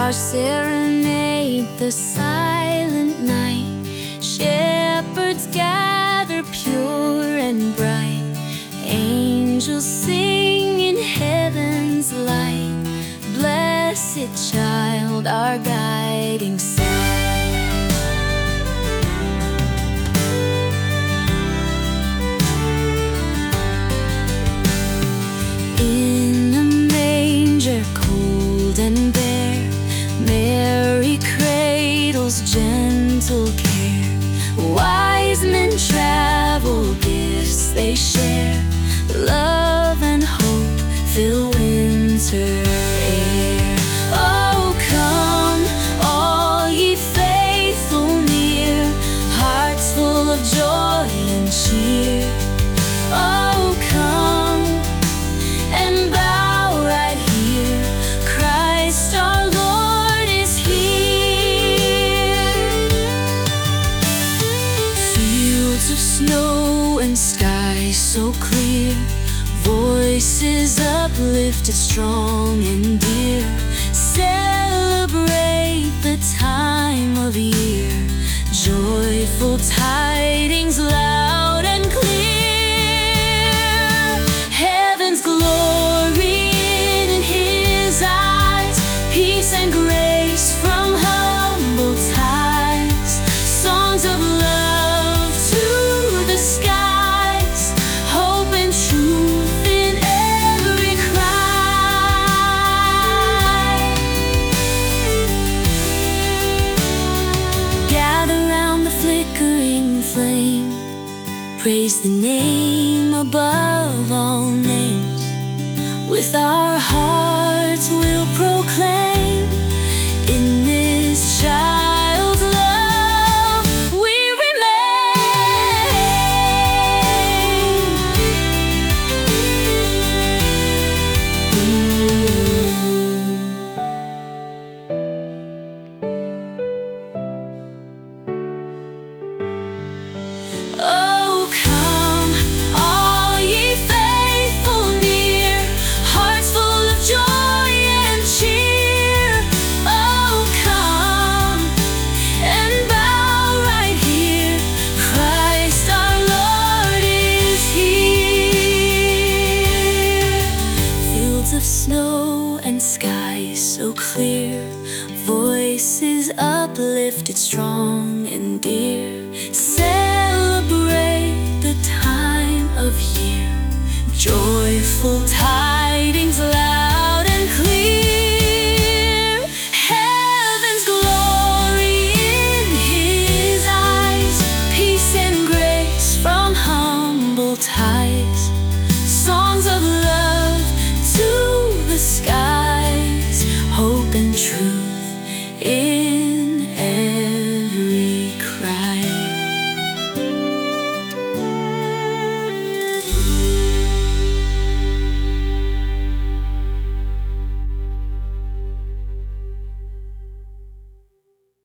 Stars serenade the silent night. Shepherds gather pure and bright. Angels sing in heaven's light. Blessed child, our guiding sign. In a manger cold and bare, Mary cradles gentle care. Wise men travel, gifts they share. Love and hope fill winter air. Oh, come, all ye faithful near, hearts full of joy and cheer. Oh, come and bow right here. Christ our Lord is here. Fields of snow and sky so clear, voices uplifted, strong and dear. Celebrate the time of year. Joyful tidings loud and clear. Heaven's glory in His eyes, peace and grace from humble ties. Songs of love to the skies, hope and truth in every cry. Gather round the flickering flame, praise the name above all names. With our hearts we'll proclaim, in this child's love we remain. Oh, come, all ye faithful near, hearts full of joy and cheer. Oh, come and bow right here. Christ our Lord is here. Fields of snow and skies so clear, voices uplifted, strong and dear. Celebrate the time of year. Joyful time